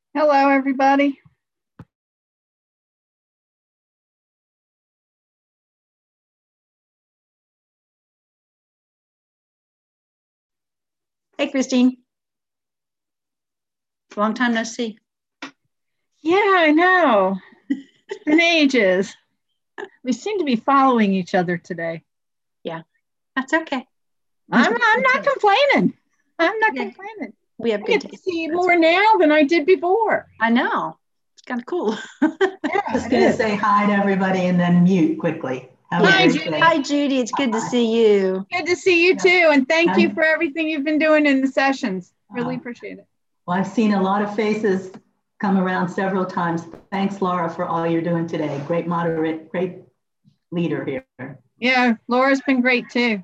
Hello, everybody. Hey, Christine. Long time no see. Yeah, I know. It's been ages. We seem to be following each other today. Yeah, that's okay. I'm not complaining. I'm not Yeah, complaining. we have I good get to taste. see you more now than I did before. I know. It's kind of cool. Yeah, Just it going to is. say hi to everybody and then mute quickly. Have a Hi, great Judy. day. Hi, Judy. It's good to Bye. see you. Good to see you too. And thank you Hi. for everything you've been doing in the sessions. Really appreciate it. Well, I've seen a lot of faces come around several times. Thanks, Laura, for all you're doing today. Great moderate, great leader here. Yeah, Laura's been great too.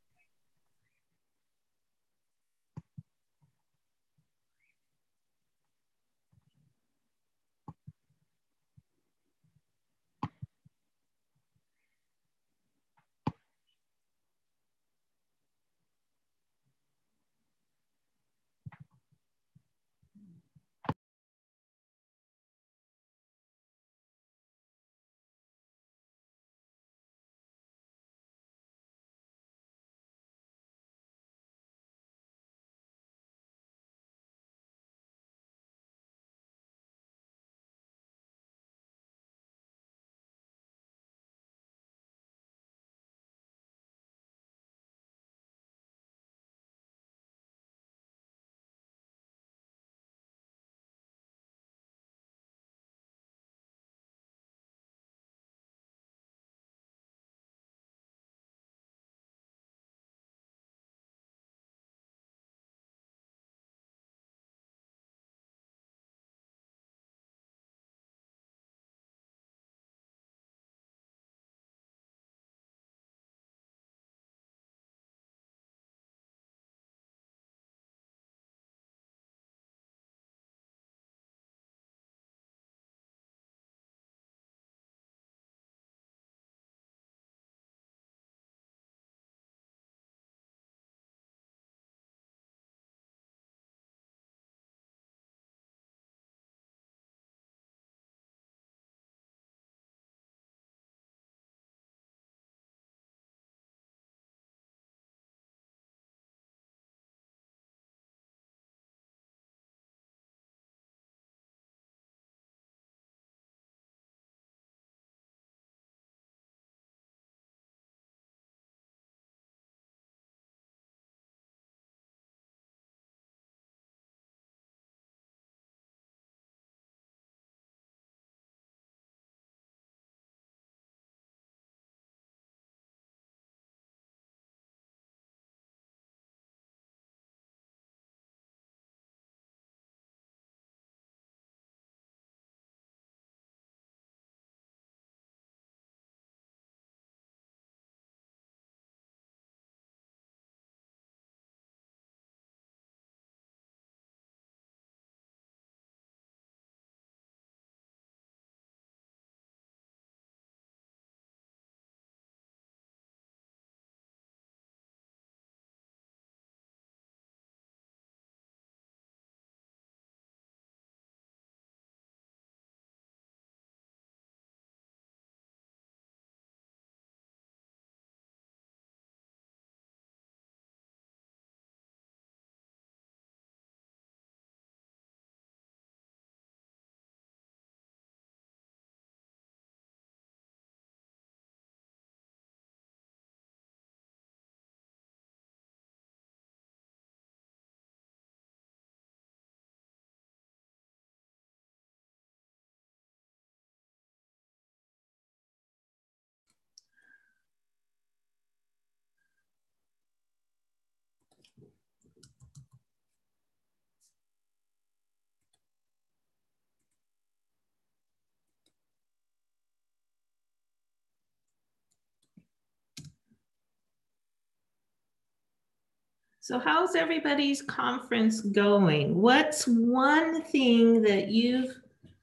So how's everybody's conference going? What's one thing that you've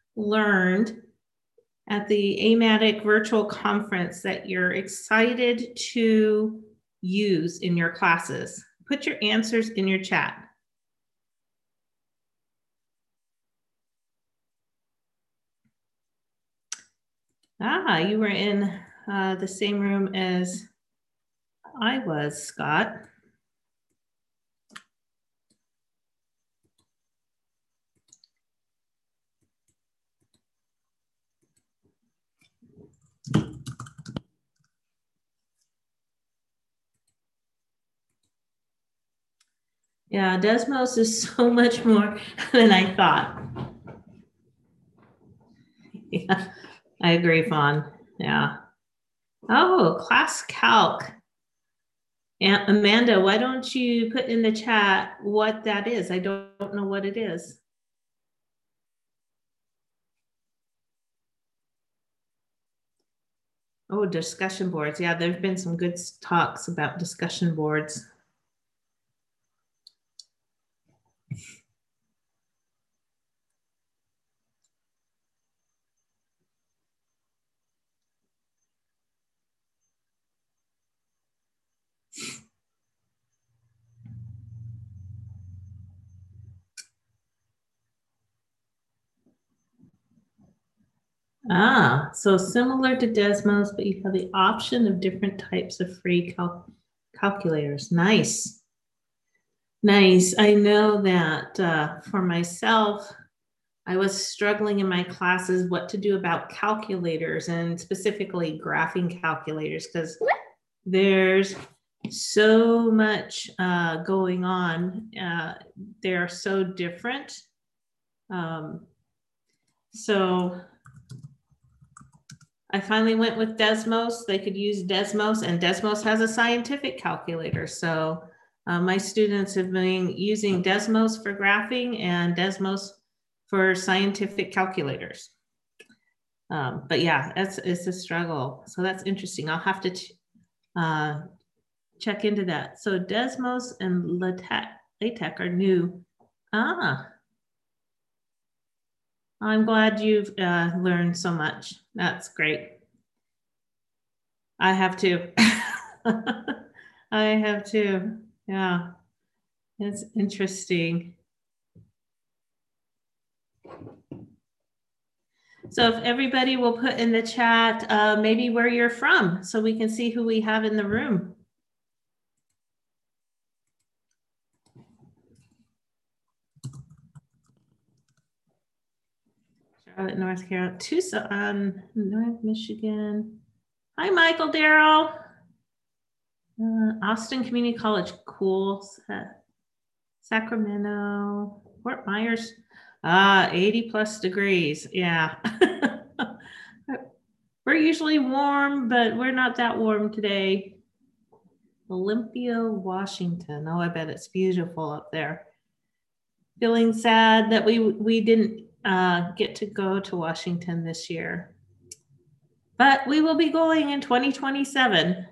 learned at the AMATIC virtual conference that you're excited to use in your classes? Put your answers in your chat. Ah, you were in the same room as I was, Scott. Yeah, Desmos is so much more than I thought. Yeah, I agree, Fawn. Yeah. Oh, class calc. And Amanda, why don't you put in the chat what that is? I don't know what it is. Oh, discussion boards. Yeah, there've been some good talks about discussion boards. Ah, so similar to Desmos, but you have the option of different types of free calculators. Nice. Nice. I know that for myself, I was struggling in my classes what to do about calculators and specifically graphing calculators because there's so much going on. They're so different. So I finally went with Desmos. They could use Desmos, and Desmos has a scientific calculator. So my students have been using Desmos for graphing and Desmos for scientific calculators. But yeah, it's a struggle. So that's interesting. I'll have to check into that. So Desmos and LaTeX are new. Ah, I'm glad you've learned so much. That's great. I have to. I have to. Yeah, it's interesting. So if everybody will put in the chat, maybe where you're from, so we can see who we have in the room. Charlotte, North Carolina, Tucson, North Michigan. Hi, Michael Darrell. Austin Community College, cool. Sacramento, Fort Myers, 80 plus degrees. Yeah. We're usually warm, but we're not that warm today. Olympia, Washington. Oh, I bet it's beautiful up there. Feeling sad that we didn't get to go to Washington this year. But we will be going in 2027.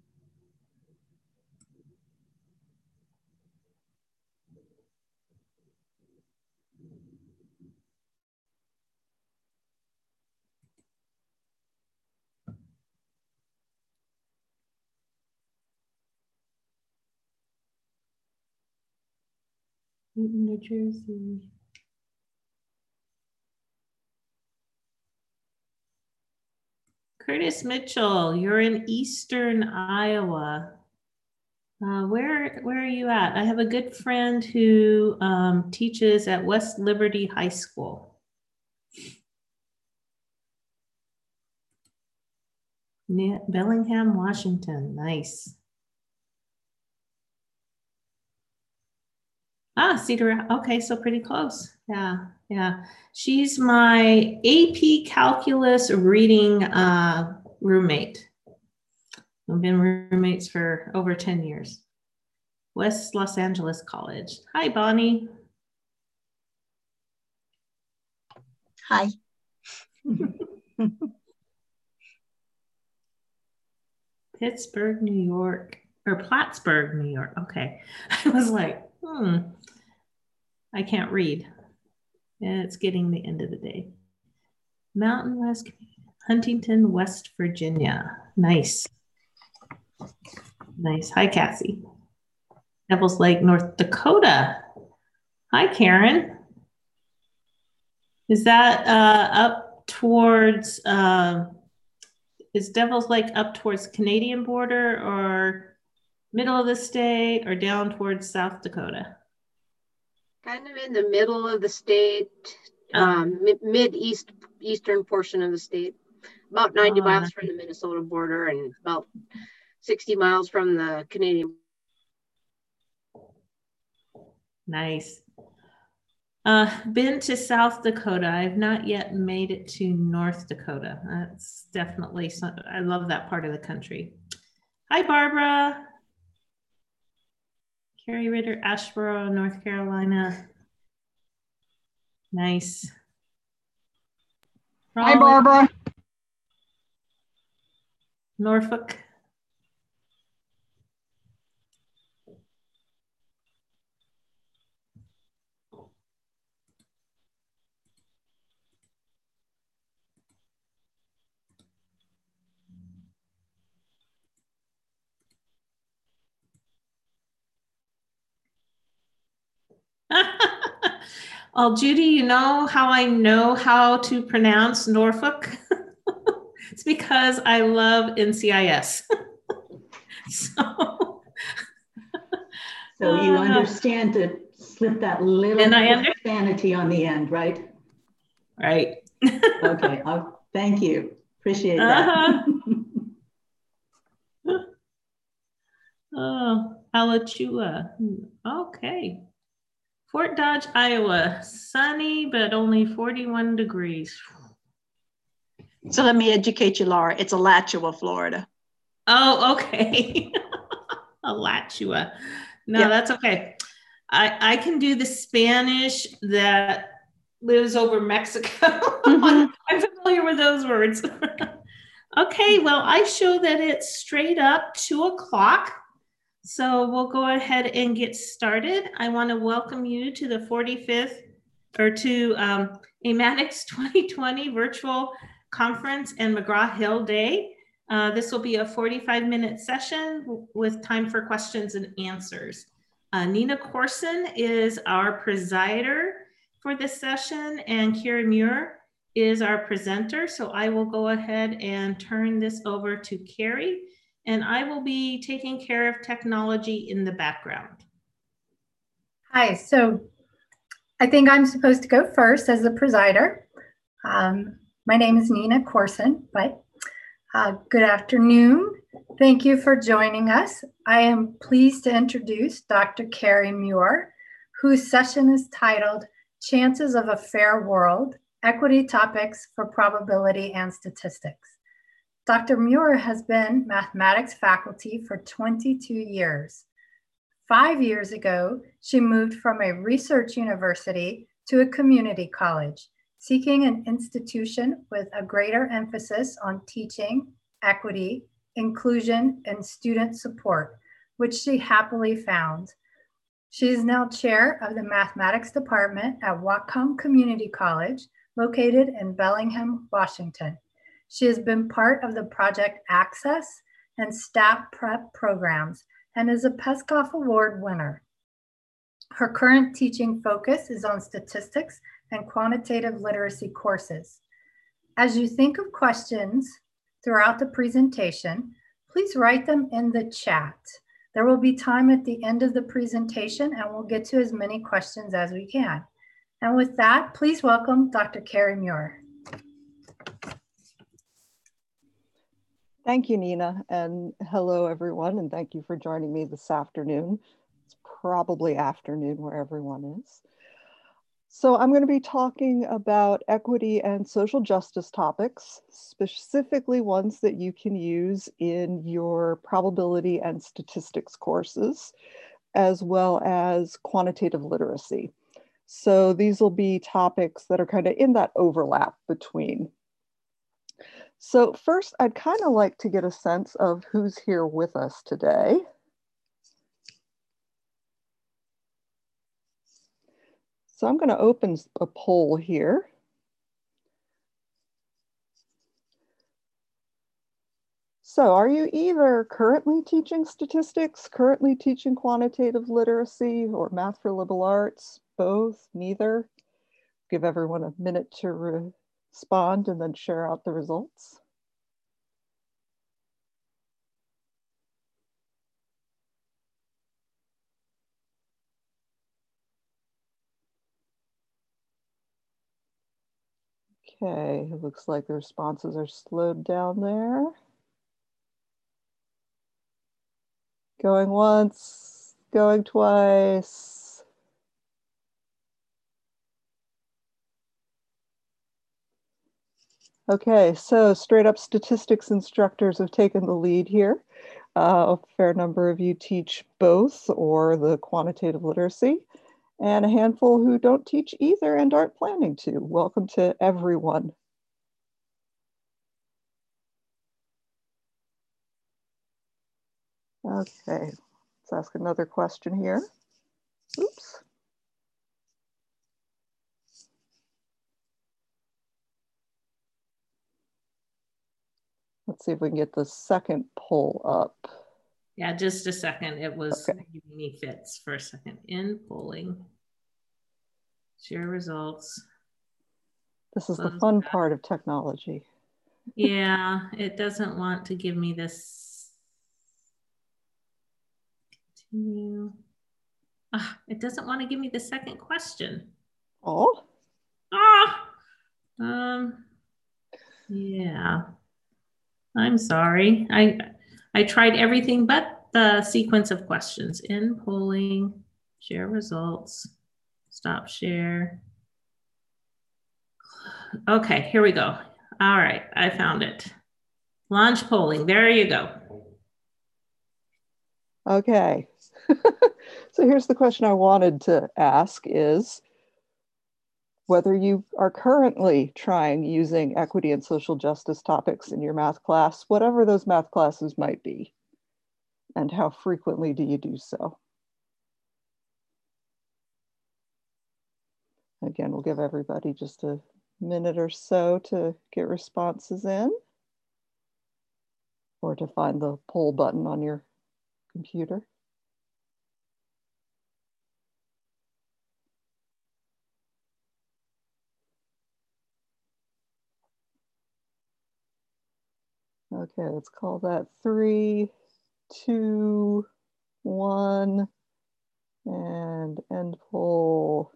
New Jersey. Curtis Mitchell, you're in Eastern Iowa. Where are you at? I have a good friend who teaches at West Liberty High School. Bellingham, Washington. Nice. Cedar. Okay, so pretty close. Yeah, yeah. She's my AP Calculus reading roommate. We've been roommates for over 10 years. West Los Angeles College. Hi, Bonnie. Hi. Pittsburgh, New York, or Plattsburgh, New York. Okay. I was like, I can't read. It's getting the end of the day. Mountain West, Huntington, West Virginia. Nice. Nice. Hi, Cassie. Devils Lake, North Dakota. Hi, Karen. Is that up towards is Devil's Lake up towards Canadian border or middle of the state or down towards South Dakota? Kind of in the middle of the state, eastern portion of the state, about 90 miles from the Minnesota border and about 60 miles from the Canadian. Nice. Been to South Dakota. I've not yet made it to North Dakota. That's definitely I love that part of the country. Hi, Barbara. Carrie Ritter, Asheboro, North Carolina. Nice. Hi, Barbara. Norfolk. Oh, Judy, you know how to pronounce Norfolk? It's because I love NCIS. So you understand to slip that little profanity on the end, right? Right. Okay, thank you. Appreciate that. Oh, Alachua. Okay. Fort Dodge, Iowa. Sunny, but only 41 degrees. So let me educate you, Laura. It's Alachua, Florida. Oh, okay. Alachua. No, yeah. That's okay. I can do the Spanish that lives over Mexico. Mm-hmm. I'm familiar with those words. Okay, well, I show that it's straight up 2 o'clock. So we'll go ahead and get started. I want to welcome you to the 45th or to AMATICS 2020 virtual conference and McGraw-Hill Day. This will be a 45-minute session with time for questions and answers. Nina Corson is our presider for this session, and Carrie Muir is our presenter. So I will go ahead and turn this over to Carrie, and I will be taking care of technology in the background. Hi, so I think I'm supposed to go first as the presider. My name is Nina Corson, but good afternoon. Thank you for joining us. I am pleased to introduce Dr. Carrie Muir, whose session is titled Chances of a Fair World, Equity Topics for Probability and Statistics. Dr. Muir has been mathematics faculty for 22 years. 5 years ago, she moved from a research university to a community college, seeking an institution with a greater emphasis on teaching, equity, inclusion, and student support, which she happily found. She is now chair of the mathematics department at Whatcom Community College, located in Bellingham, Washington. She has been part of the Project Access and STAT Prep programs and is a Peskov Award winner. Her current teaching focus is on statistics and quantitative literacy courses. As you think of questions throughout the presentation, please write them in the chat. There will be time at the end of the presentation and we'll get to as many questions as we can. And with that, please welcome Dr. Carrie Muir. Thank you, Nina, and hello, everyone, and thank you for joining me this afternoon. It's probably afternoon where everyone is. So I'm going to be talking about equity and social justice topics, specifically ones that you can use in your probability and statistics courses, as well as quantitative literacy. So these will be topics that are kind of in that overlap between. So first, I'd kind of like to get a sense of who's here with us today. So I'm going to open a poll here. So are you either currently teaching statistics, currently teaching quantitative literacy, or math for liberal arts, both, neither? Give everyone a minute to respond and then share out the results. Okay, it looks like the responses are slowed down there. Going once, going twice. Okay, so straight up statistics instructors have taken the lead here. A fair number of you teach both or the quantitative literacy, and a handful who don't teach either and aren't planning to. Welcome to everyone. Okay, let's ask another question here. Oops. Let's see if we can get the second poll up. Yeah, just a second. It was Okay. giving me fits for a second. In polling, share results. This is the Close fun that. part of technology. Yeah, it doesn't want to give me this. Continue. It doesn't want to give me the second question. Oh. Yeah. I'm sorry. I tried everything but the sequence of questions. In polling, share results, stop share. Okay, here we go. All right, I found it. Launch polling, there you go. Okay. So here's the question I wanted to ask is whether you are currently trying using equity and social justice topics in your math class, whatever those math classes might be, and how frequently do you do so? Again, we'll give everybody just a minute or so to get responses in or to find the poll button on your computer. Okay, let's call that 3, 2, 1, and end poll.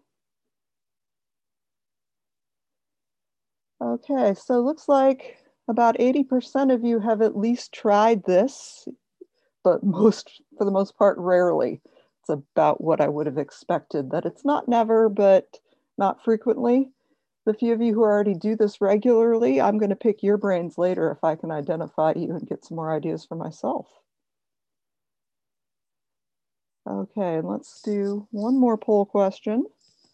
Okay, so it looks like about 80% of you have at least tried this, but for the most part, rarely. It's about what I would have expected, that it's not never, but not frequently. The few of you who already do this regularly, I'm going to pick your brains later if I can identify you and get some more ideas for myself. Okay, and let's do one more poll question.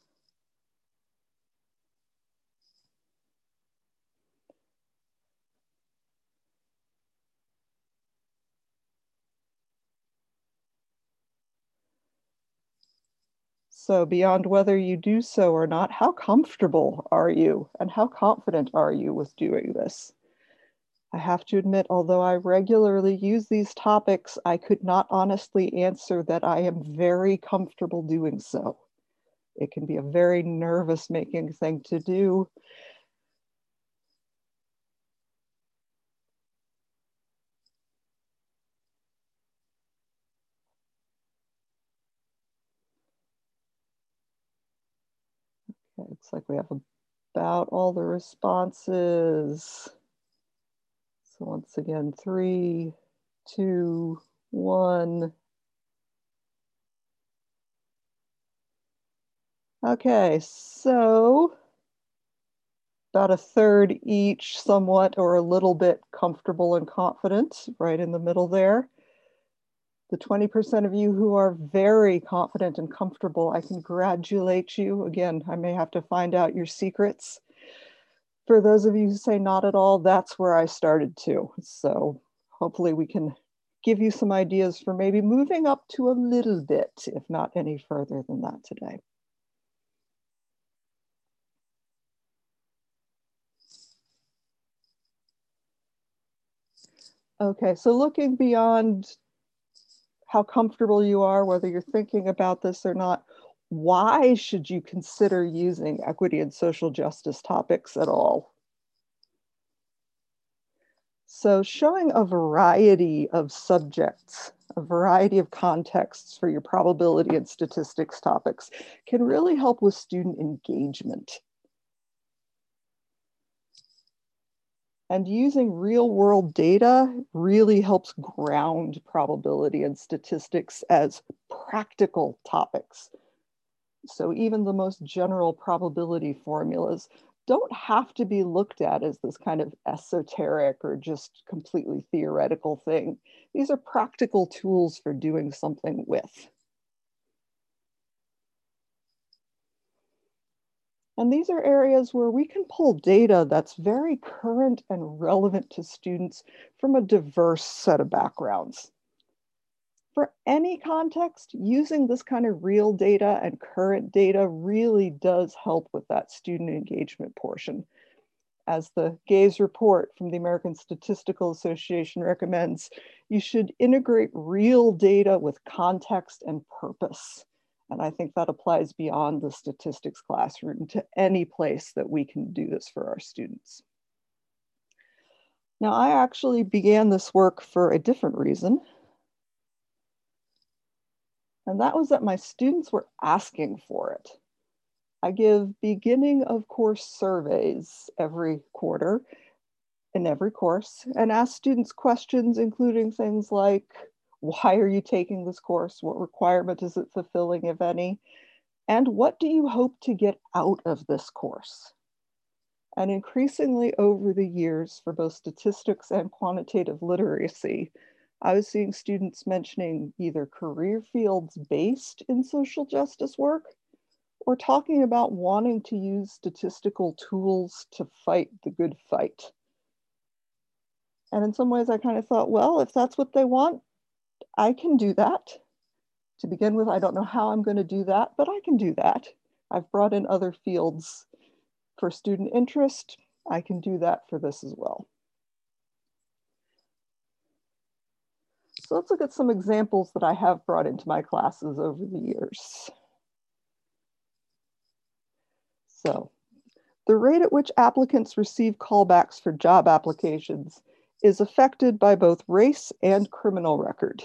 So beyond whether you do so or not, how comfortable are you and how confident are you with doing this? I have to admit, although I regularly use these topics, I could not honestly answer that I am very comfortable doing so. It can be a very nervous-making thing to do. Okay, looks like we have about all the responses. So once again, 3, 2, 1. Okay, so about a third each, somewhat or a little bit comfortable and confident, right in the middle there. The 20% of you who are very confident and comfortable, I congratulate you. Again, I may have to find out your secrets. For those of you who say not at all, that's where I started too. So hopefully we can give you some ideas for maybe moving up to a little bit, if not any further than that today. Okay, so looking beyond how comfortable you are, whether you're thinking about this or not, why should you consider using equity and social justice topics at all? So showing a variety of subjects, a variety of contexts for your probability and statistics topics can really help with student engagement. And using real world data really helps ground probability and statistics as practical topics. So even the most general probability formulas don't have to be looked at as this kind of esoteric or just completely theoretical thing. These are practical tools for doing something with. And these are areas where we can pull data that's very current and relevant to students from a diverse set of backgrounds. For any context, using this kind of real data and current data really does help with that student engagement portion. As the Gaze report from the American Statistical Association recommends, you should integrate real data with context and purpose. And I think that applies beyond the statistics classroom to any place that we can do this for our students. Now, I actually began this work for a different reason. And that was that my students were asking for it. I give beginning of course surveys every quarter in every course and ask students questions, including things like, why are you taking this course? What requirement is it fulfilling, if any? And what do you hope to get out of this course? And increasingly over the years, for both statistics and quantitative literacy, I was seeing students mentioning either career fields based in social justice work or talking about wanting to use statistical tools to fight the good fight. And in some ways I kind of thought, well, if that's what they want, I can do that. To begin with, I don't know how I'm going to do that, but I can do that. I've brought in other fields for student interest. I can do that for this as well. So let's look at some examples that I have brought into my classes over the years. So the rate at which applicants receive callbacks for job applications is affected by both race and criminal record.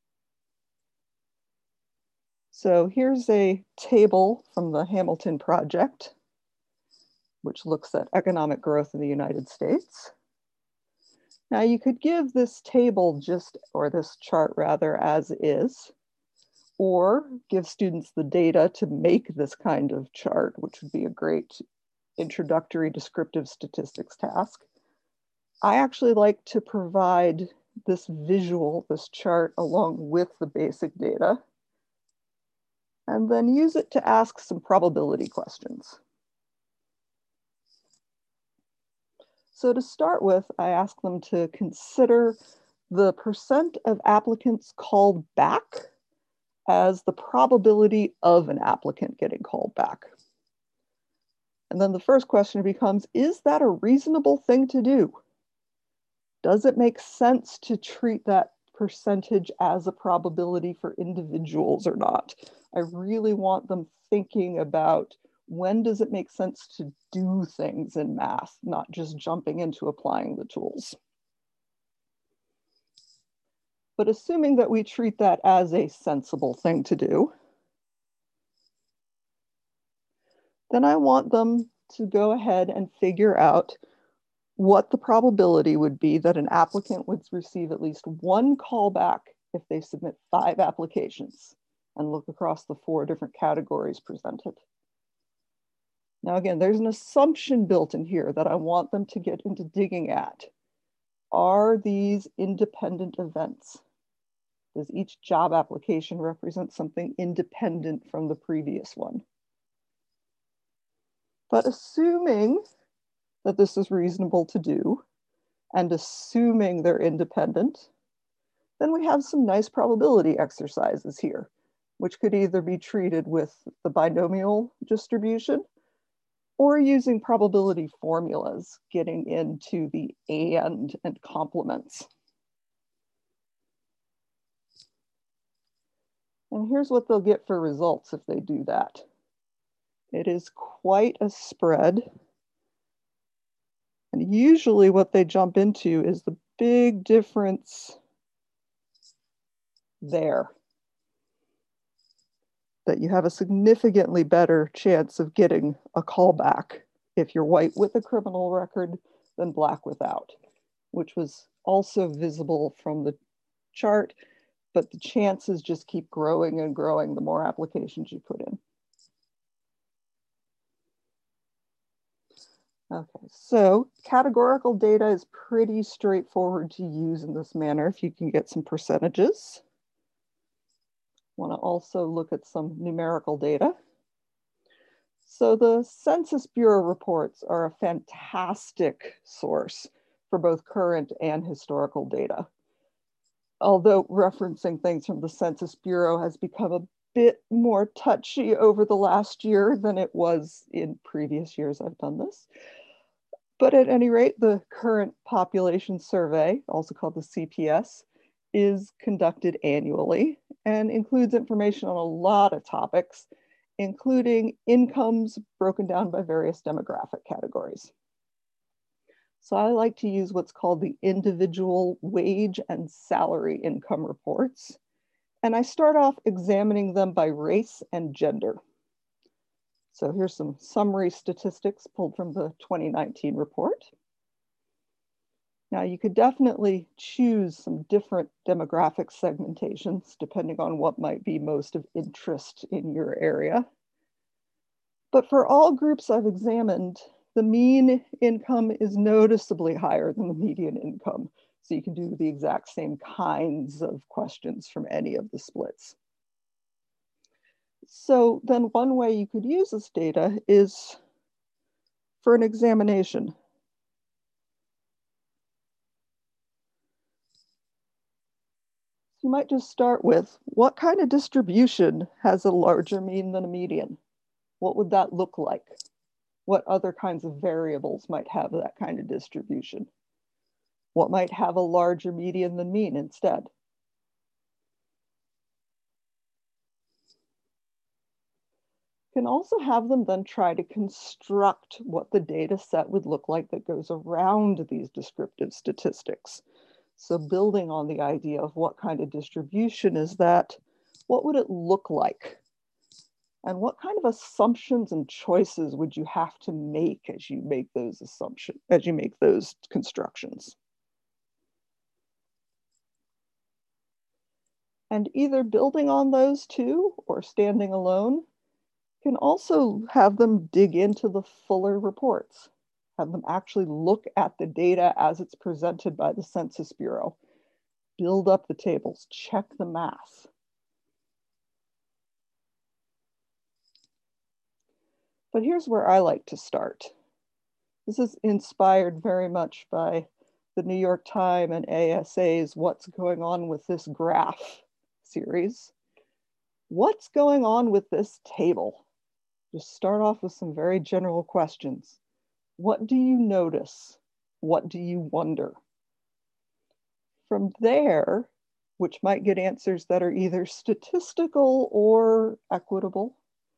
So here's a table from the Hamilton Project, which looks at economic growth in the United States. Now you could give this table or this chart rather, as is, or give students the data to make this kind of chart, which would be a great introductory descriptive statistics task. I actually like to provide this visual, this chart, along with the basic data, and then use it to ask some probability questions. So to start with, I ask them to consider the percent of applicants called back as the probability of an applicant getting called back. And then the first question becomes, is that a reasonable thing to do? Does it make sense to treat that percentage as a probability for individuals or not? I really want them thinking about, when does it make sense to do things in math, not just jumping into applying the tools? But assuming that we treat that as a sensible thing to do, then I want them to go ahead and figure out what the probability would be that an applicant would receive at least one callback if they submit 5 applications, and look across the 4 different categories presented. Now again, there's an assumption built in here that I want them to get into digging at. Are these independent events? Does each job application represent something independent from the previous one? But assuming that this is reasonable to do, and assuming they're independent, then we have some nice probability exercises here, which could either be treated with the binomial distribution or using probability formulas, getting into the and complements. And here's what they'll get for results if they do that. It is quite a spread. And usually what they jump into is the big difference there, that you have a significantly better chance of getting a callback if you're white with a criminal record than Black without, which was also visible from the chart, but the chances just keep growing and growing the more applications you put in. Okay, so categorical data is pretty straightforward to use in this manner if you can get some percentages. Want to also look at some numerical data. So the Census Bureau reports are a fantastic source for both current and historical data. Although referencing things from the Census Bureau has become a bit more touchy over the last year than it was in previous years I've done this. But at any rate, the current population survey, also called the CPS, is conducted annually and includes information on a lot of topics, including incomes broken down by various demographic categories. So I like to use what's called the individual wage and salary income reports. And I start off examining them by race and gender. So here's some summary statistics pulled from the 2019 report. Now you could definitely choose some different demographic segmentations depending on what might be most of interest in your area. But for all groups I've examined, the mean income is noticeably higher than the median income. So you can do the exact same kinds of questions from any of the splits. So then one way you could use this data is for an examination. You might just start with, what kind of distribution has a larger mean than a median? What would that look like? What other kinds of variables might have that kind of distribution? What might have a larger median than mean instead? You can also have them then try to construct what the data set would look like that goes around these descriptive statistics. So building on the idea of what kind of distribution is that, what would it look like? And what kind of assumptions and choices would you have to make as you make those assumptions, as you make those constructions? And either building on those two or standing alone, you can also have them dig into the fuller reports, have them actually look at the data as it's presented by the Census Bureau, build up the tables, check the math. But here's where I like to start. This is inspired very much by the New York Times and ASA's What's Going On with This Graph series. What's going on with this table? Just start off with some very general questions. What do you notice? What do you wonder? From there, which might get answers that are either statistical or equitable,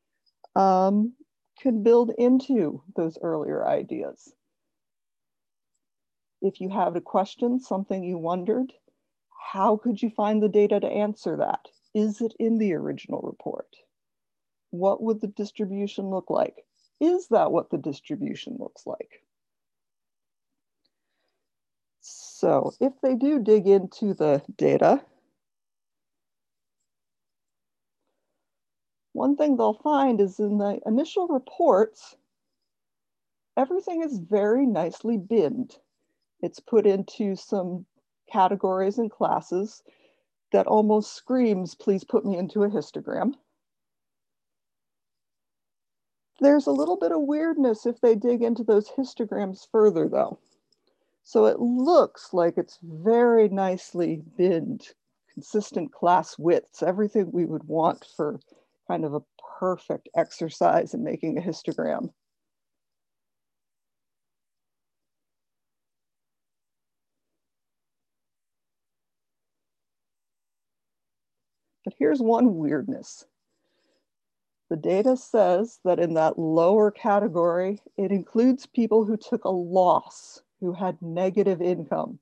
can build into those earlier ideas. If you have a question, something you wondered, how could you find the data to answer that? Is it in the original report? What would the distribution look like? Is that what the distribution looks like? So if they do dig into the data, one thing they'll find is in the initial reports, everything is very nicely binned. It's put into some categories and classes that almost screams, please put me into a histogram. There's a little bit of weirdness if they dig into those histograms further though. So it looks like it's very nicely binned, consistent class widths, everything we would want for kind of a perfect exercise in making a histogram. But here's one weirdness. The data says that in that lower category, it includes people who took a loss, who had negative income.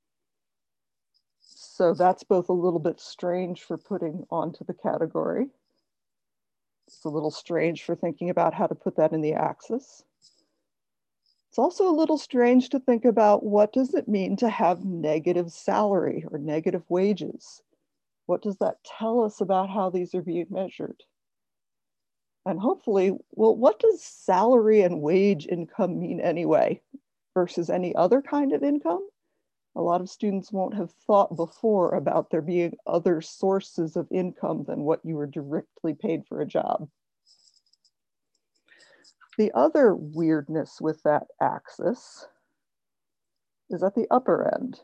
So that's both a little bit strange for putting onto the category. It's a little strange for thinking about how to put that in the axis. It's also a little strange to think about what does it mean to have negative salary or negative wages? What does that tell us about how these are being measured? And hopefully, well, what does salary and wage income mean anyway versus any other kind of income? A lot of students won't have thought before about there being other sources of income than what you were directly paid for a job. The other weirdness with that axis is at the upper end.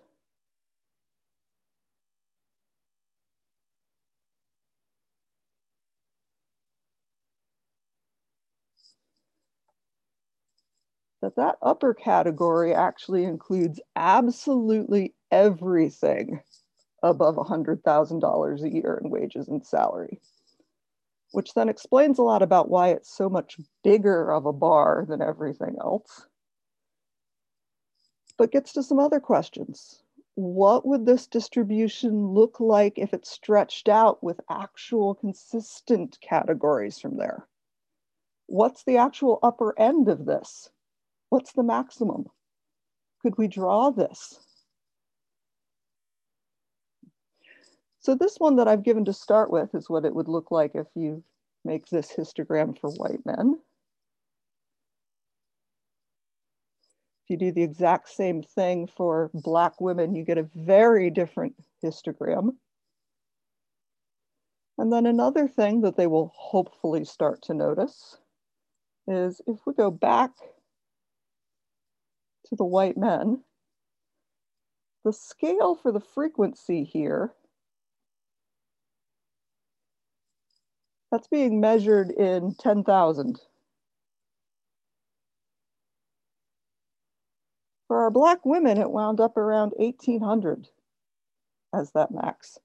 That upper category actually includes absolutely everything above $100,000 a year in wages and salary, which then explains a lot about why it's so much bigger of a bar than everything else, but gets to some other questions. What would this distribution look like if it stretched out with actual consistent categories from there? What's the actual upper end of this? What's the maximum? Could we draw this? So this one that I've given to start with is what it would look like if you make this histogram for white men. If you do the exact same thing for Black women, you get a very different histogram. And then another thing that they will hopefully start to notice is if we go back to the white men, the scale for the frequency here, that's being measured in 10,000. For our Black women, it wound up around 1,800 as that max.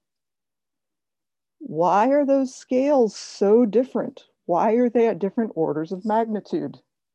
Why are those scales so different? Why are they at different orders of magnitude?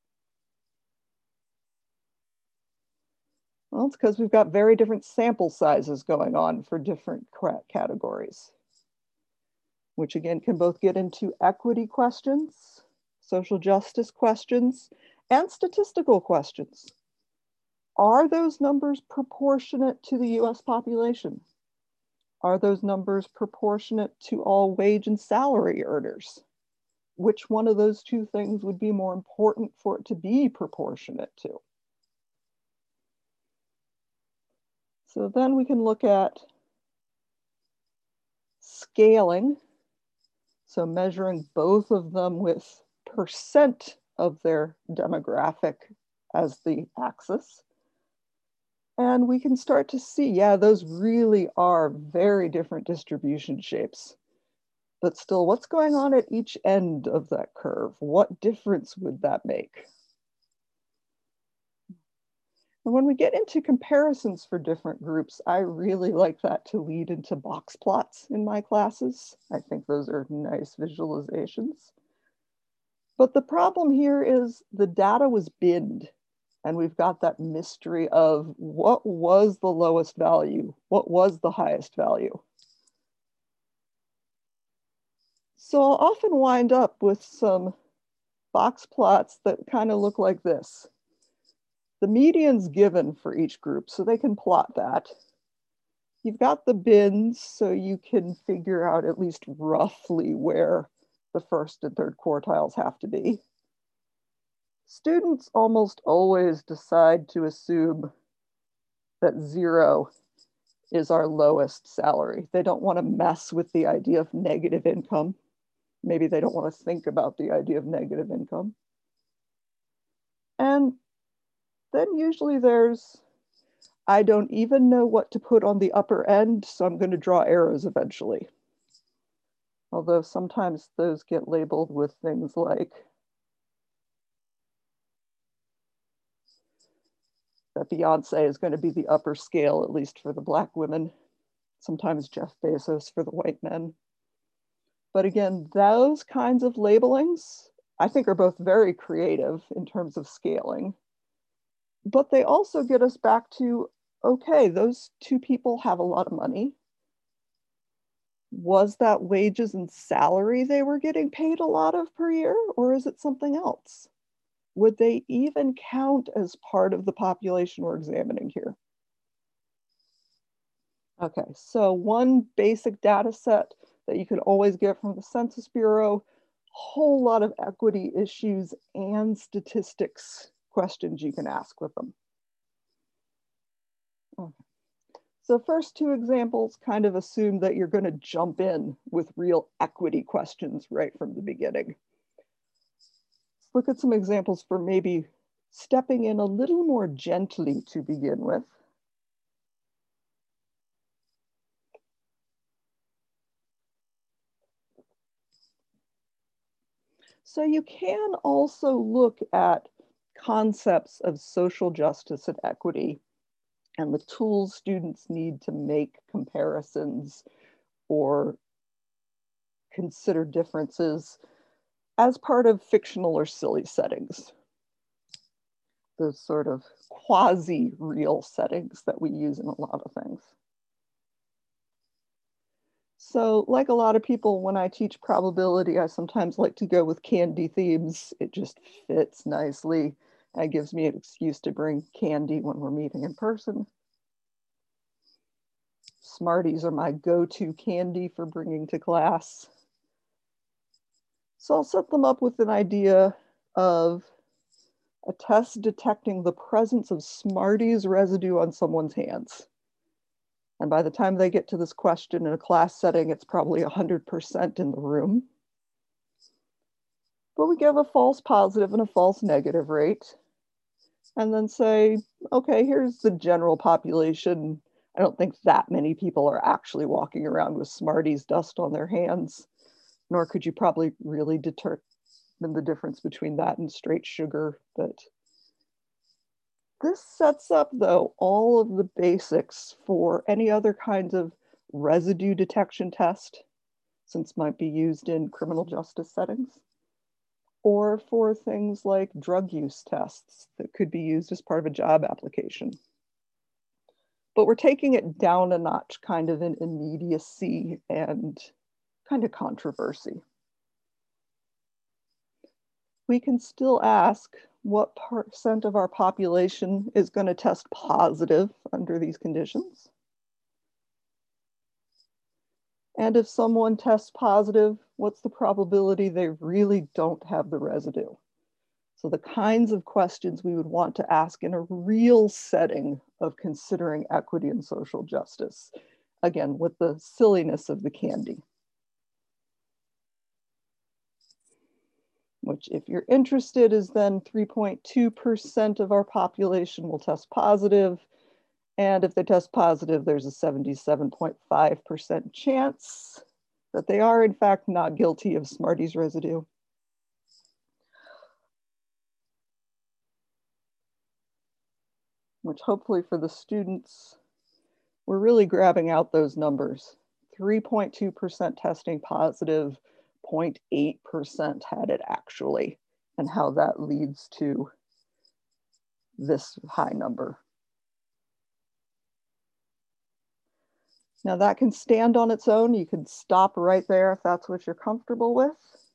Well, it's because we've got very different sample sizes going on for different categories, which again can both get into equity questions, social justice questions, and statistical questions. Are those numbers proportionate to the US population? Are those numbers proportionate to all wage and salary earners? Which one of those two things would be more important for it to be proportionate to? So then we can look at scaling. So measuring both of them with percent of their demographic as the axis. And we can start to see, yeah, those really are very different distribution shapes. But still, what's going on at each end of that curve? What difference would that make? And when we get into comparisons for different groups, I really like that to lead into box plots in my classes. I think those are nice visualizations. But the problem here is the data was binned. And we've got that mystery of what was the lowest value? What was the highest value? So I'll often wind up with some box plots that kind of look like this. The median's given for each group, so they can plot that. You've got the bins, so you can figure out at least roughly where the first and third quartiles have to be. Students almost always decide to assume that 0 is our lowest salary. They don't want to mess with the idea of negative income. Maybe they don't want to think about the idea of negative income. And then usually there's, I don't even know what to put on the upper end, so I'm going to draw arrows eventually. Although sometimes those get labeled with things like that Beyonce is going to be the upper scale, at least for the Black women. Sometimes Jeff Bezos for the white men. But again, those kinds of labelings, I think, are both very creative in terms of scaling. But they also get us back to, okay, those two people have a lot of money. Was that wages and salary they were getting paid a lot of per year, or is it something else? would they even count as part of the population we're examining here? Okay, so one basic data set that you can always get from the Census Bureau, whole lot of equity issues and statistics questions you can ask with them. Okay. So first two examples kind of assume that you're going to jump in with real equity questions right from the beginning. Let's look at some examples for maybe stepping in a little more gently to begin with. So you can also look at concepts of social justice and equity and the tools students need to make comparisons or consider differences as part of fictional or silly settings. Those sort of quasi-real settings that we use in a lot of things. So like a lot of people, when I teach probability, I sometimes like to go with candy themes. It just fits nicely and gives me an excuse to bring candy when we're meeting in person. Smarties are my go-to candy for bringing to class. So I'll set them up with an idea of a test detecting the presence of Smarties residue on someone's hands. And by the time they get to this question in a class setting, it's probably 100% in the room. But we give a false positive and a false negative rate. And then say, okay, here's the general population. I don't think that many people are actually walking around with Smarties dust on their hands, nor could you probably really determine the difference between that and straight sugar. But this sets up, though, all of the basics for any other kinds of residue detection test, since might be used in criminal justice settings, or for things like drug use tests that could be used as part of a job application. But we're taking it down a notch, kind of in immediacy and kind of controversy. We can still ask what % of our population is going to test positive under these conditions. And if someone tests positive, what's the probability they really don't have the residue? So the kinds of questions we would want to ask in a real setting of considering equity and social justice. Again, with the silliness of the candy. Which, if you're interested, is then 3.2% of our population will test positive. And if they test positive, there's a 77.5% chance that they are in fact not guilty of Smarties residue. Which hopefully for the students, we're really grabbing out those numbers. 3.2% testing positive, 0.8% had it actually, and how that leads to this high number. Now that can stand on its own. You can stop right there if that's what you're comfortable with.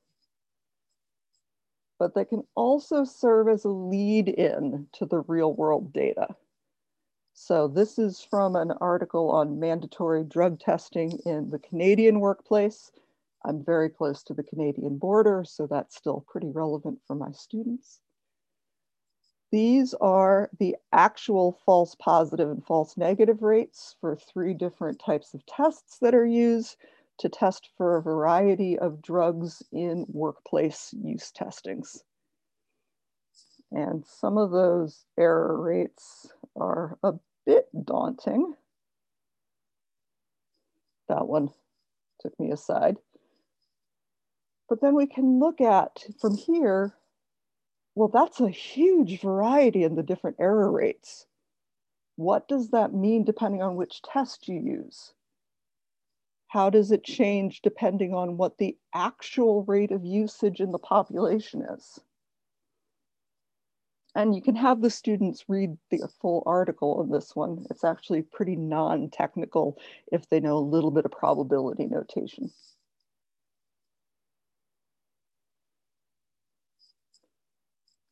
But they can also serve as a lead in to the real world data. So this is from an article on mandatory drug testing in the Canadian workplace. I'm very close to the Canadian border, so that's still pretty relevant for my students. These are the actual false positive and false negative rates for 3 different types of tests that are used to test for a variety of drugs in workplace use testings. And some of those error rates are a bit daunting. That one took me aside. But then we can look at from here, well, that's a huge variety in the different error rates. What does that mean depending on which test you use? How does it change depending on what the actual rate of usage in the population is? And you can have the students read the full article on this one. It's actually pretty non-technical if they know a little bit of probability notation.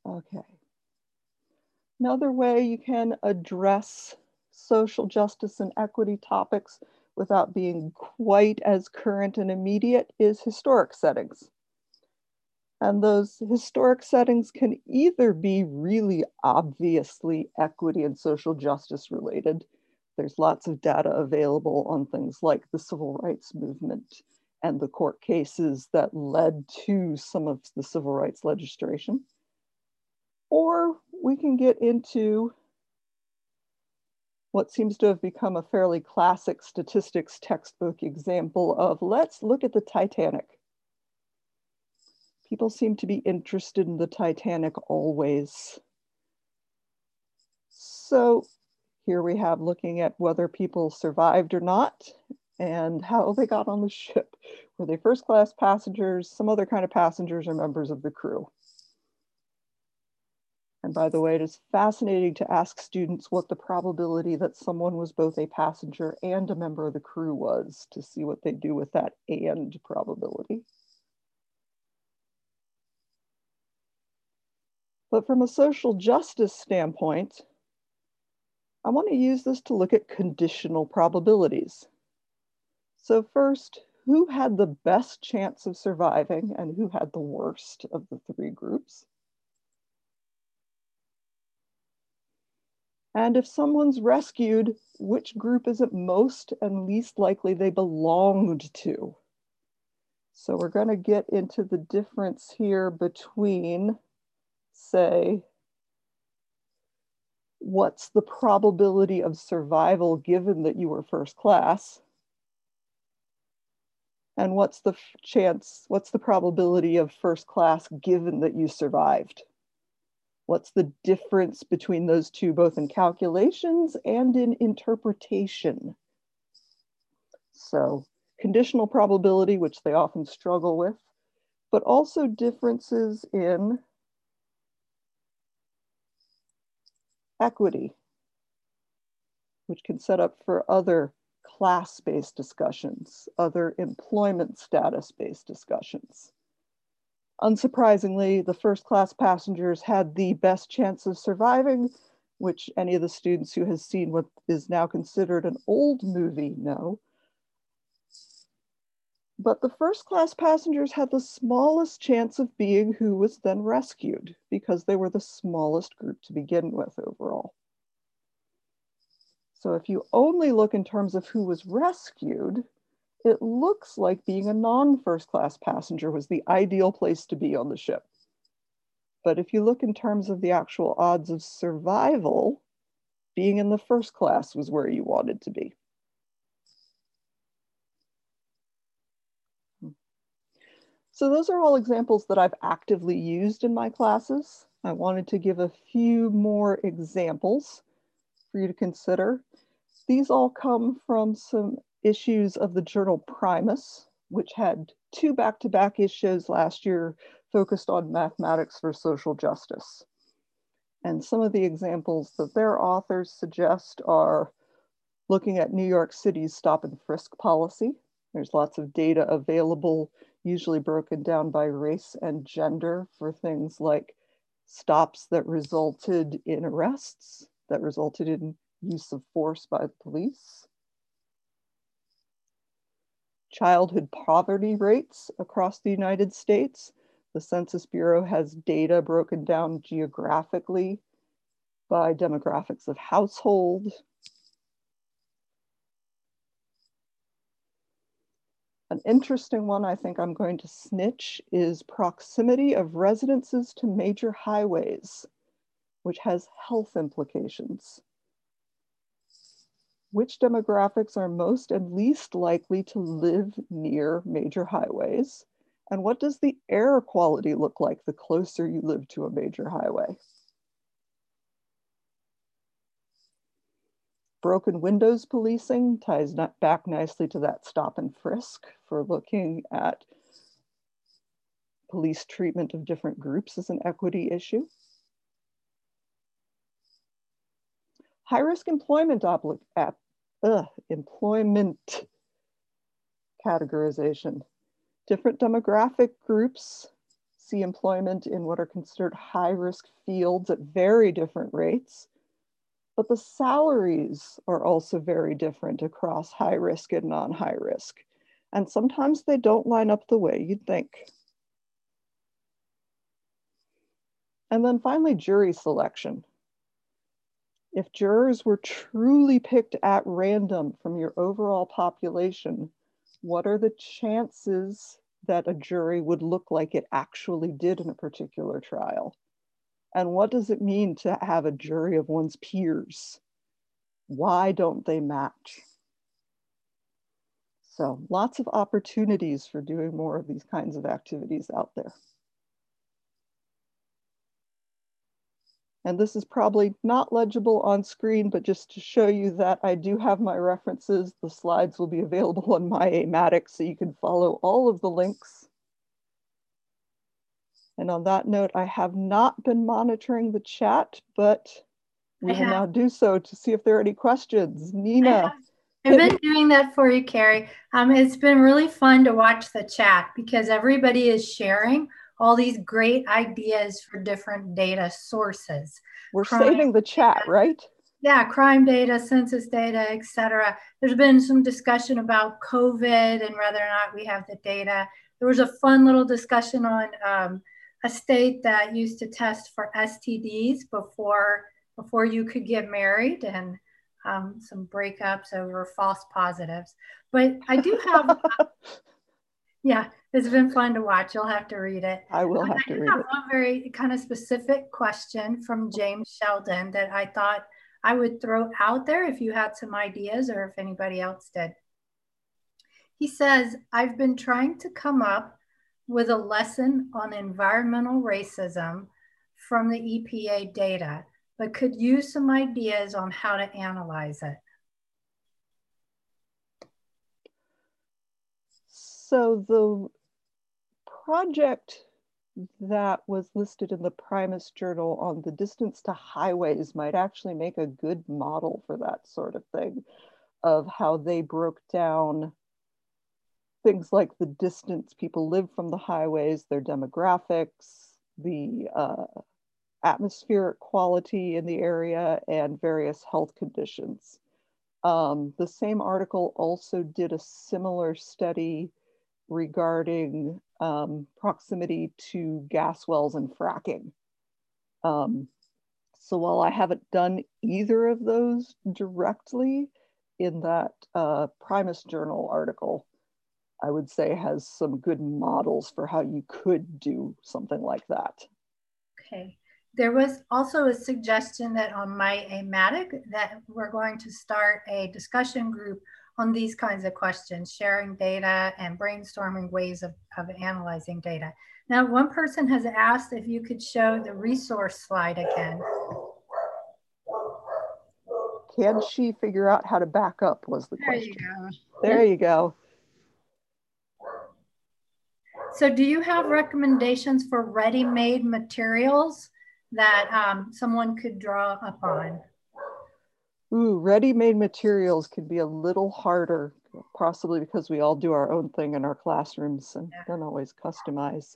Okay. Another way you can address social justice and equity topics without being quite as current and immediate is historic settings. And those historic settings can either be really obviously equity and social justice related. There's lots of data available on things like the civil rights movement and the court cases that led to some of the civil rights legislation. Or we can get into what seems to have become a fairly classic statistics textbook example of let's look at the Titanic. People seem to be interested in the Titanic always. So here we have looking at whether people survived or not and how they got on the ship. Were they first class passengers, some other kind of passengers, or members of the crew? And by the way, it is fascinating to ask students what the probability that someone was both a passenger and a member of the crew was to see what they do with that and probability. But from a social justice standpoint, I want to use this to look at conditional probabilities. So first, who had the best chance of surviving and who had the worst of the three groups? And if someone's rescued, which group is it most and least likely they belonged to? So we're going to get into the difference here between, say, what's the probability of survival given that you were first class? And what's the probability of first class given that you survived? What's the difference between those two, both in calculations and in interpretation? So conditional probability, which they often struggle with, but also differences in equity, which can set up for other class-based discussions, other employment status-based discussions. Unsurprisingly, the first-class passengers had the best chance of surviving, which any of the students who has seen what is now considered an old movie know. But the first-class passengers had the smallest chance of being who was then rescued because they were the smallest group to begin with overall. So if you only look in terms of who was rescued, it looks like being a non-first class passenger was the ideal place to be on the ship. But if you look in terms of the actual odds of survival, being in the first class was where you wanted to be. So those are all examples that I've actively used in my classes. I wanted to give a few more examples for you to consider. These all come from some issues of the journal Primus, which had 2 back-to-back issues last year focused on mathematics for social justice. And some of the examples that their authors suggest are looking at New York City's stop and frisk policy. There's lots of data available, usually broken down by race and gender for things like stops that resulted in arrests, that resulted in use of force by the police. Childhood poverty rates across the United States. The Census Bureau has data broken down geographically by demographics of household. An interesting one I think I'm going to snitch is proximity of residences to major highways, which has health implications. Which demographics are most and least likely to live near major highways? And what does the air quality look like the closer you live to a major highway? Broken windows policing ties back nicely to that stop and frisk for looking at police treatment of different groups as an equity issue. High-risk employment employment categorization. Different demographic groups see employment in what are considered high-risk fields at very different rates. But the salaries are also very different across high risk and non-high risk. And sometimes they don't line up the way you'd think. And then finally, jury selection. If jurors were truly picked at random from your overall population, what are the chances that a jury would look like it actually did in a particular trial? And what does it mean to have a jury of one's peers? Why don't they match? So lots of opportunities for doing more of these kinds of activities out there. And this is probably not legible on screen, but just to show you that I do have my references, the slides will be available on my AMATIC, so you can follow all of the links. And on that note, I have not been monitoring the chat, but we will now do so to see if there are any questions. Nina. I've been doing that for you, Carrie. It's been really fun to watch the chat because everybody is sharing all these great ideas for different data sources. We're saving the chat, right? Yeah, crime data, census data, etc. There's been some discussion about COVID and whether or not we have the data. There was a fun little discussion on a state that used to test for STDs before you could get married, and some breakups over false positives. But I do have, yeah, it's been fun to watch. You'll have to read it. I will have to read it. One very kind of specific question from James Sheldon that I thought I would throw out there if you had some ideas or if anybody else did. He says, I've been trying to come up with a lesson on environmental racism from the EPA data, but could use some ideas on how to analyze it. So the project that was listed in the Primus Journal on the distance to highways might actually make a good model for that sort of thing, of how they broke down things like the distance people live from the highways, their demographics, the atmospheric quality in the area, and various health conditions. The same article also did a similar study regarding proximity to gas wells and fracking. So while I haven't done either of those directly, in that Primus Journal article, I would say has some good models for how you could do something like that. Okay. There was also a suggestion that on my AMATIC that we're going to start a discussion group on these kinds of questions, sharing data and brainstorming ways of analyzing data. Now, one person has asked if you could show the resource slide again. Can she figure out how to back up was the question. There you go. There you go. So do you have recommendations for ready-made materials that someone could draw upon? Ooh, ready-made materials can be a little harder, possibly because we all do our own thing in our classrooms and don't always customize.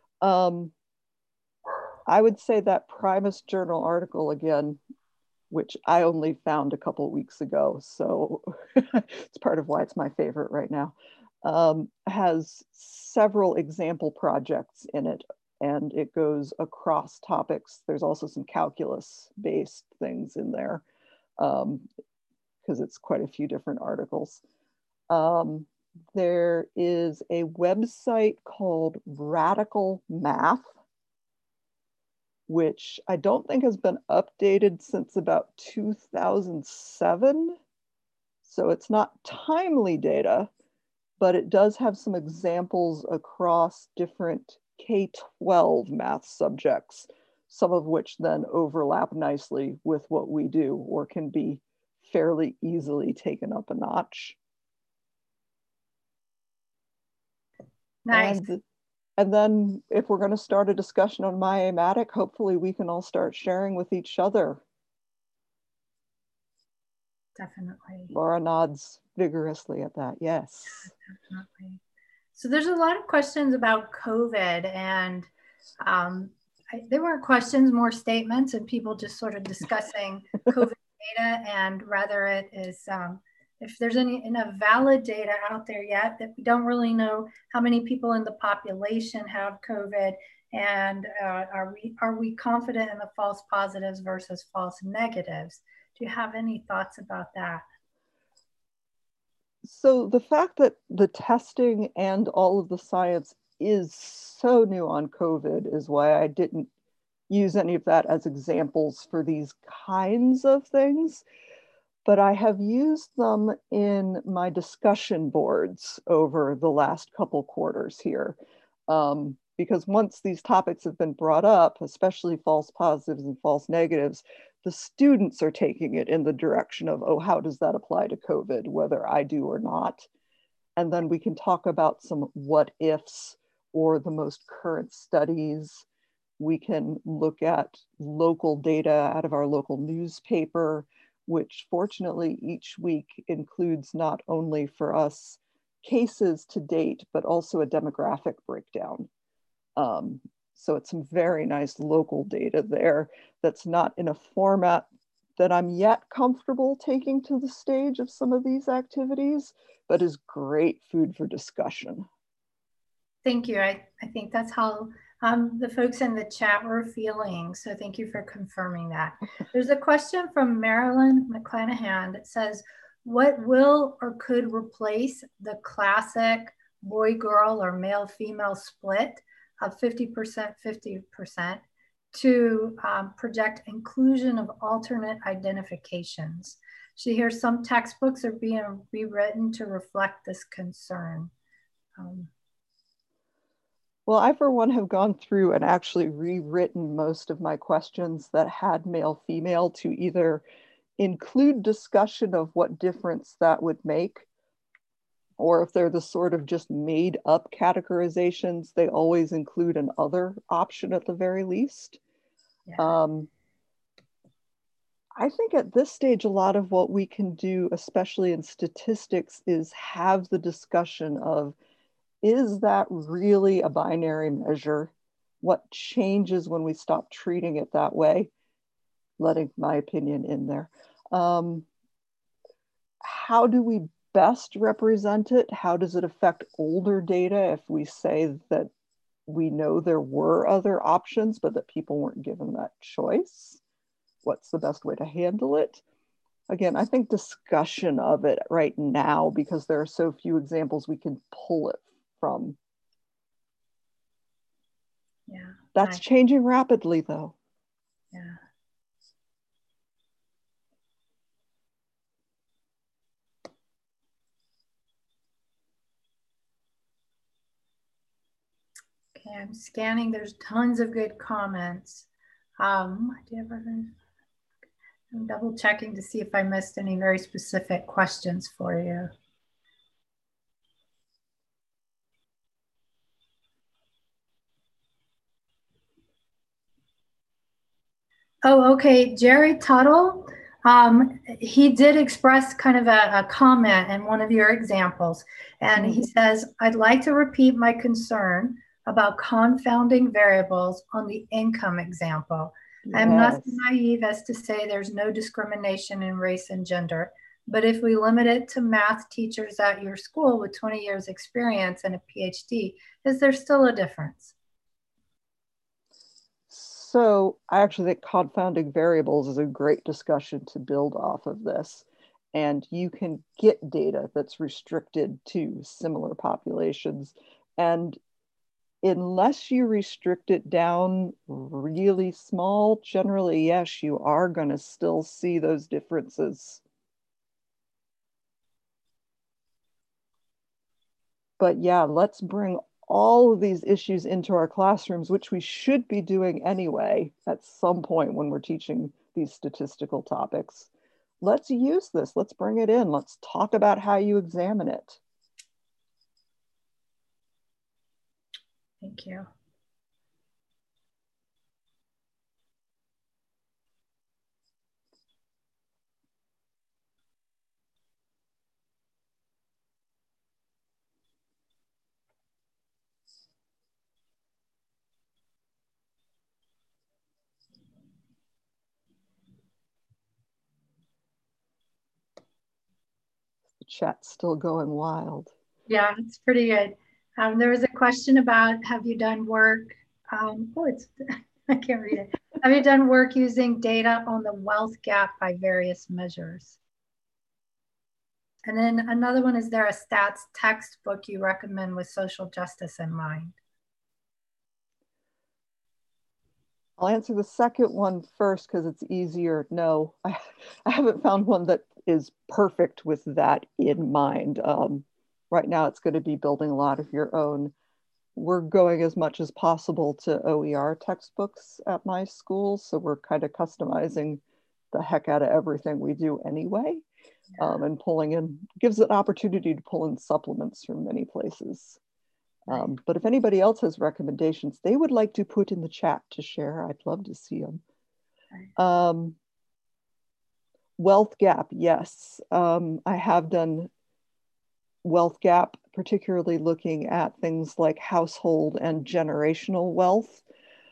I would say that Primus Journal article again, which I only found a couple of weeks ago, so it's part of why it's my favorite right now, has several example projects in it, and it goes across topics. There's also some calculus-based things in there, because it's quite a few different articles. There is a website called Radical Math, which I don't think has been updated since about 2007. So it's not timely data, but it does have some examples across different K-12 math subjects, some of which then overlap nicely with what we do or can be fairly easily taken up a notch. Nice. And then if we're going to start a discussion on my AMATIC, hopefully we can all start sharing with each other. Definitely. Laura nods vigorously at that, yes. Definitely. So there's a lot of questions about COVID and They weren't questions, more statements, and people just sort of discussing COVID data, and rather it is if there's any enough valid data out there yet that we don't really know how many people in the population have COVID, and are we confident in the false positives versus false negatives? Do you have any thoughts about that? So the fact that the testing and all of the science is so new on COVID is why I didn't use any of that as examples for these kinds of things. But I have used them in my discussion boards over the last couple quarters here. Because once these topics have been brought up, especially false positives and false negatives, the students are taking it in the direction of, oh, how does that apply to COVID, whether I do or not? And then we can talk about some what ifs or the most current studies. We can look at local data out of our local newspaper, which fortunately each week includes not only for us cases to date, but also a demographic breakdown. So it's some very nice local data there that's not in a format that I'm yet comfortable taking to the stage of some of these activities, but is great food for discussion. Thank you. I think that's how the folks in the chat were feeling. So thank you for confirming that. There's a question from Marilyn McClanahan that says, what will or could replace the classic boy-girl or male-female split of 50%, 50% to project inclusion of alternate identifications? She hears some textbooks are being rewritten to reflect this concern. Well, I, for one, have gone through and actually rewritten most of my questions that had male, female to either include discussion of what difference that would make, or if they're the sort of just made up categorizations, they always include an other option at the very least. Yeah. I think at this stage, a lot of what we can do, especially in statistics, is have the discussion of, is that really a binary measure? What changes when we stop treating it that way? Letting my opinion in there. How do we best represent it? How does it affect older data if we say that we know there were other options, but that people weren't given that choice? What's the best way to handle it? Again, I think discussion of it right now, because there are so few examples we can pull it from. Yeah. That's changing rapidly though. Yeah. Okay, I'm scanning. There's tons of good comments. Do you ever? I'm double checking to see if I missed any very specific questions for you. Oh, okay. Jerry Tuttle, he did express kind of a comment in one of your examples. And he says, I'd like to repeat my concern about confounding variables on the income example. Yes. I'm not naive as to say there's no discrimination in race and gender, but if we limit it to math teachers at your school with 20 years experience and a PhD, is there still a difference? So I actually think confounding variables is a great discussion to build off of this. And you can get data that's restricted to similar populations. And unless you restrict it down really small, generally, yes, you are going to still see those differences. But yeah, let's bring all of these issues into our classrooms, which we should be doing anyway at some point when we're teaching these statistical topics. Let's use this, let's bring it in. Let's talk about how you examine it. Thank you. chat's still going wild. Yeah, it's pretty good. There was a question about, have you done work? I can't read it. Have you done work using data on the wealth gap by various measures? And then another one, is there a stats textbook you recommend with social justice in mind? I'll answer the second one first because it's easier. No, I haven't found one that is perfect with that in mind. Right now, it's going to be building a lot of your own. We're going as much as possible to OER textbooks at my school. So we're kind of customizing the heck out of everything we do anyway. And pulling in, gives an opportunity to pull in supplements from many places. But if anybody else has recommendations they would like to put in the chat to share, I'd love to see them. Wealth gap, yes. I have done wealth gap, particularly looking at things like household and generational wealth.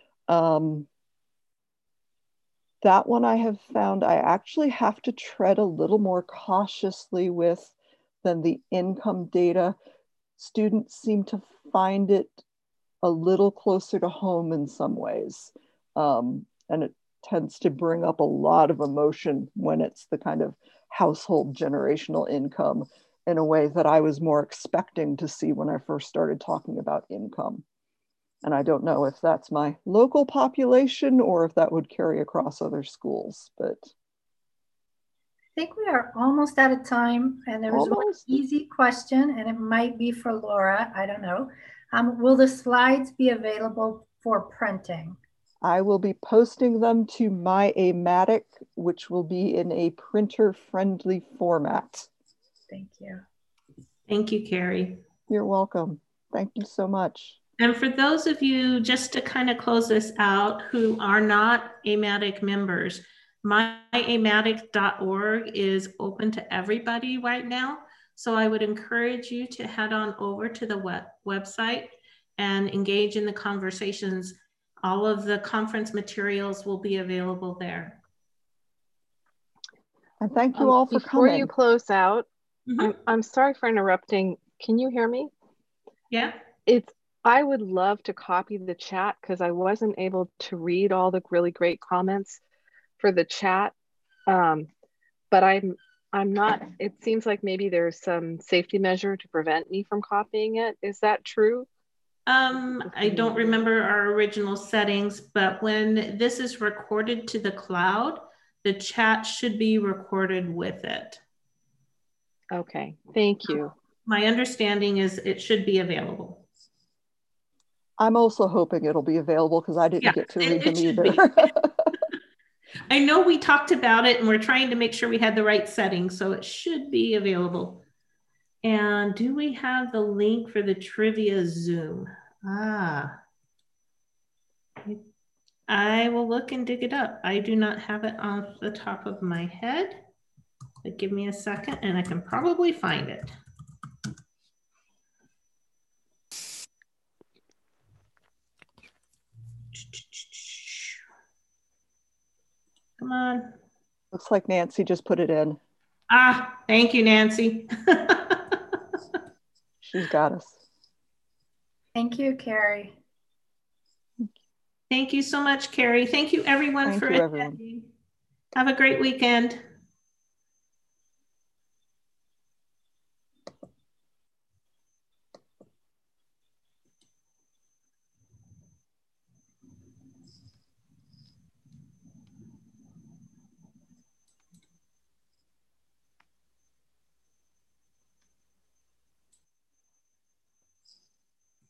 That one I have found I actually have to tread a little more cautiously with than the income data. Students seem to find it a little closer to home in some ways. And it tends to bring up a lot of emotion when it's the kind of household generational income in a way that I was more expecting to see when I first started talking about income. And I don't know if that's my local population or if that would carry across other schools, but. I think we are almost out of time, and there was one easy question, and it might be for Laura, I don't know. Will the slides be available for printing? I will be posting them to my Amatic, which will be in a printer-friendly format. Thank you. Thank you, Carrie. You're welcome. Thank you so much. And for those of you, just to kind of close this out, who are not Amatic members, myamatic.org is open to everybody right now. So I would encourage you to head on over to the website and engage in the conversations. All of the conference materials will be available there. And thank you all for coming. Before you close out, I'm sorry for interrupting. Can you hear me? Yeah. I would love to copy the chat because I wasn't able to read all the really great comments for the chat. But I'm not, it seems like maybe there's some safety measure to prevent me from copying it. Is that true? I don't remember our original settings, but when this is recorded to the cloud, the chat should be recorded with it. Okay, thank you. My understanding is it should be available. I'm also hoping it'll be available because I didn't get to read them either. I know we talked about it and we're trying to make sure we had the right settings, so it should be available. And do we have the link for the trivia Zoom? I will look and dig it up. I do not have it off the top of my head, but give me a second and I can probably find it. Come on. Looks like Nancy just put it in. Thank you, Nancy. She's got us. Thank you, Carrie. Thank you so much, Carrie. Thank you, everyone, for attending. Have a great weekend.